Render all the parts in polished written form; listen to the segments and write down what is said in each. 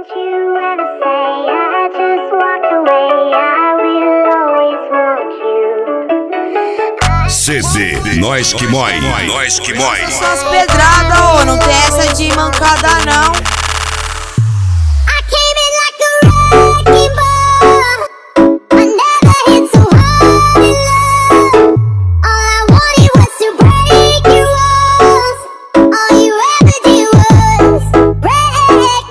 you ever say I just walked away? I will always want you. CZ, nós que mói, nós que mói. Só as pedradas, ô, não tem essa de mancada não. I came in like a wrecking ball. I never hit so hard in love. All I wanted was to break your walls. All you ever did was break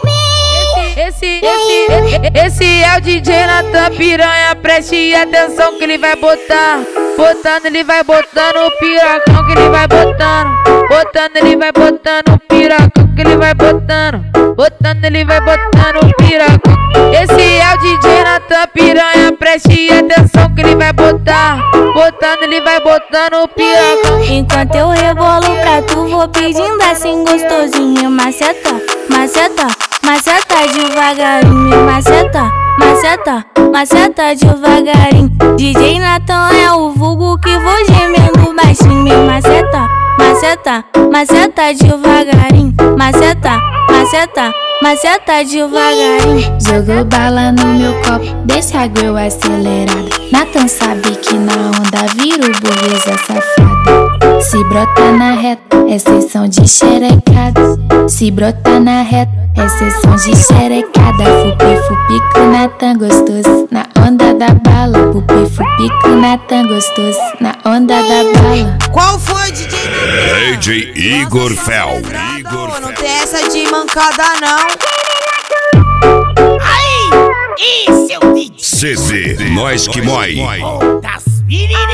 me. Esse é o DJ Natan Piranha, preste atenção que ele vai botar. Botando, ele vai botando o piracão que ele vai botando. Botando, ele vai botando o piracão que ele vai botando. Botando, ele vai botando o piracão. Esse é o DJ Natan Piranha, preste atenção que ele vai botar. Botando, ele vai botando o piracão. Enquanto eu rebolo pra tu, vou pedindo assim gostosinho. Maceta, maceta, maceta devagarinho. Maceta, maceta, maceta devagarinho. DJ Natan é o vulgo que vou gemendo baixinho. Maceta, maceta, maceta devagarinho. Maceta, maceta, maceta devagarinho. Jogou bala no meu copo, deixa a girl acelerada. Natan sabe que na onda vira o burguesa safada. Se brota na reta, é sessão de xerecada. Se brota na reta, é sessão de xerecada. Fupi, fupi com Natan gostoso, na onda da bala. Fupi, fupi com Natan gostoso, na onda da bala. Qual foi, DJ? DJ Igor Fel. Não tem essa de mancada não. Aí, esse é o DJ CZ, nós que mói. das meninas.